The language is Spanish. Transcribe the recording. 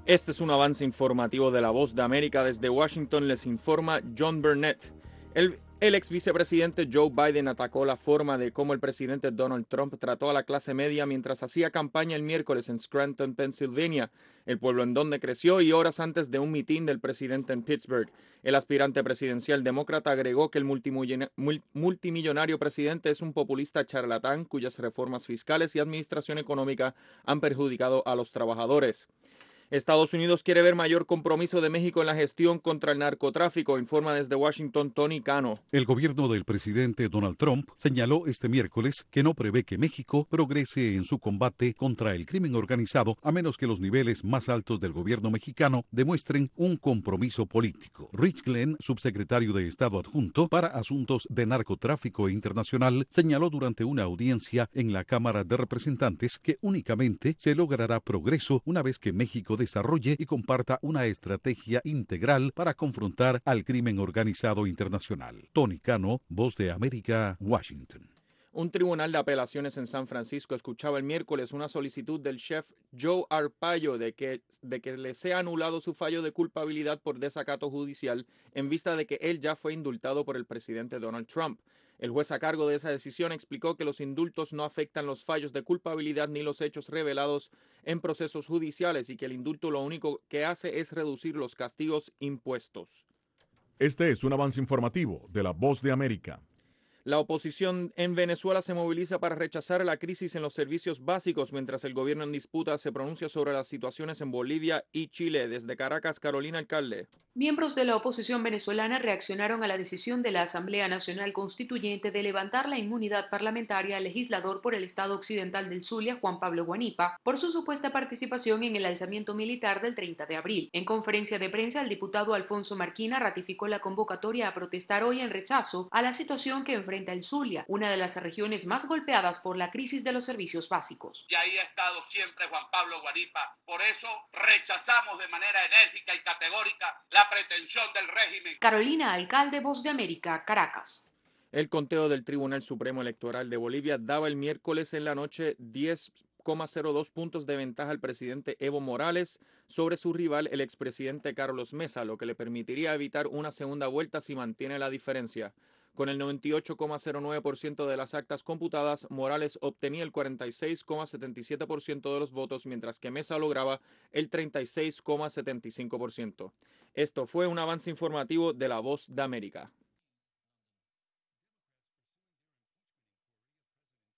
Este es un avance informativo de La Voz de América. Desde Washington les informa John Burnett. El ex vicepresidente Joe Biden atacó la forma de cómo el presidente Donald Trump trató a la clase media mientras hacía campaña el miércoles en Scranton, Pensilvania, el pueblo en donde creció, y horas antes de un mitin del presidente en Pittsburgh. El aspirante presidencial demócrata agregó que el multimillonario presidente es un populista charlatán cuyas reformas fiscales y administración económica han perjudicado a los trabajadores. Estados Unidos quiere ver mayor compromiso de México en la gestión contra el narcotráfico, informa desde Washington Tony Cano. El gobierno del presidente Donald Trump señaló este miércoles que no prevé que México progrese en su combate contra el crimen organizado a menos que los niveles más altos del gobierno mexicano demuestren un compromiso político. Rich Glenn, subsecretario de Estado adjunto para asuntos de narcotráfico internacional, señaló durante una audiencia en la Cámara de Representantes que únicamente se logrará progreso una vez que México desarrolle y comparta una estrategia integral para confrontar al crimen organizado internacional. Tony Cano, Voz de América, Washington. Un tribunal de apelaciones en San Francisco escuchaba el miércoles una solicitud del chef Joe Arpaio de que le sea anulado su fallo de culpabilidad por desacato judicial en vista de que él ya fue indultado por el presidente Donald Trump. El juez a cargo de esa decisión explicó que los indultos no afectan los fallos de culpabilidad ni los hechos revelados en procesos judiciales y que el indulto lo único que hace es reducir los castigos impuestos. Este es un avance informativo de La Voz de América. La oposición en Venezuela se moviliza para rechazar la crisis en los servicios básicos, mientras el gobierno en disputa se pronuncia sobre las situaciones en Bolivia y Chile. Desde Caracas, Carolina Alcalde. Miembros de la oposición venezolana reaccionaron a la decisión de la Asamblea Nacional Constituyente de levantar la inmunidad parlamentaria al legislador por el Estado Occidental del Zulia, Juan Pablo Guanipa, por su supuesta participación en el alzamiento militar del 30 de abril. En conferencia de prensa, el diputado Alfonso Marquina ratificó la convocatoria a protestar hoy en rechazo a la situación que enfrenta el Zulia, una de las regiones más golpeadas por la crisis de los servicios básicos. Y ahí ha estado siempre Juan Pablo Guanipa. Por eso rechazamos de manera enérgica y categórica la pretensión del régimen. Carolina Alcalde, Voz de América, Caracas. El conteo del Tribunal Supremo Electoral de Bolivia daba el miércoles en la noche 10,02 puntos de ventaja al presidente Evo Morales sobre su rival, el expresidente Carlos Mesa, lo que le permitiría evitar una segunda vuelta si mantiene la diferencia. Con el 98,09% de las actas computadas, Morales obtenía el 46,77% de los votos, mientras que Mesa lograba el 36,75%. Esto fue un avance informativo de La Voz de América.